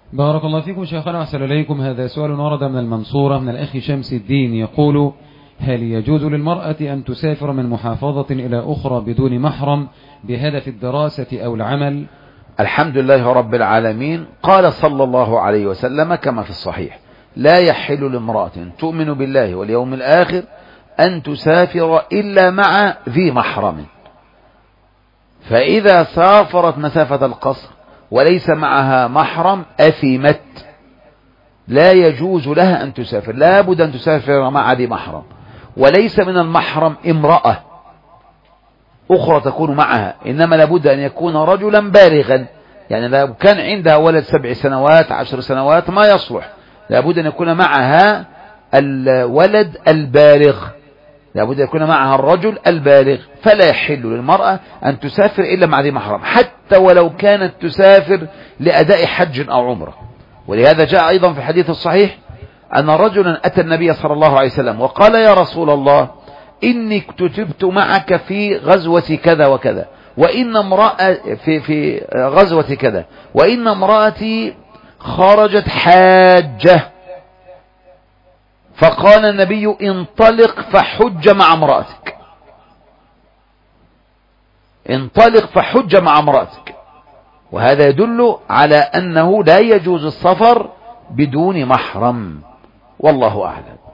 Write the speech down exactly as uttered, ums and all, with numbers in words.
بارك الله فيكم شيخنا وأحسن إليكم. هذا سؤال ورد من المنصورة من الأخ شمس الدين يقول: هل يجوز للمرأة أن تسافر من محافظة إلى أخرى بدون محرم بهدف الدراسة أو العمل؟ الحمد لله رب العالمين. قال صلى الله عليه وسلم كما في الصحيح: لا يحل لامرأة تؤمن بالله واليوم الآخر أن تسافر إلا مع ذي محرم. فإذا سافرت مسافة القصر وليس معها محرم أثمت، لا يجوز لها أن تسافر، لا بد أن تسافر مع ذي محرم. وليس من المحرم امرأة أخرى تكون معها، إنما لابد أن يكون رجلا بالغا. يعني لو كان عندها ولد سبع سنوات عشر سنوات ما يصلح، لابد أن يكون معها الولد البالغ، لابد أن يكون معها الرجل البالغ. فلا يحل للمرأة أن تسافر إلا مع ذي محرم، حتى ولو كانت تسافر لأداء حج أو عمرة. ولهذا جاء أيضا في الحديث الصحيح أن رجلا أتى النبي صلى الله عليه وسلم وقال: يا رسول الله، إني كتبت معك في غزوة كذا وكذا، وإن امرأة في في غزوة كذا، وإن امرأتي خرجت حاجة. فقال النبي: انطلق فحج مع امرأتك، انطلق فحج مع امرأتك. وهذا يدل على أنه لا يجوز السفر بدون محرم، والله أعلم.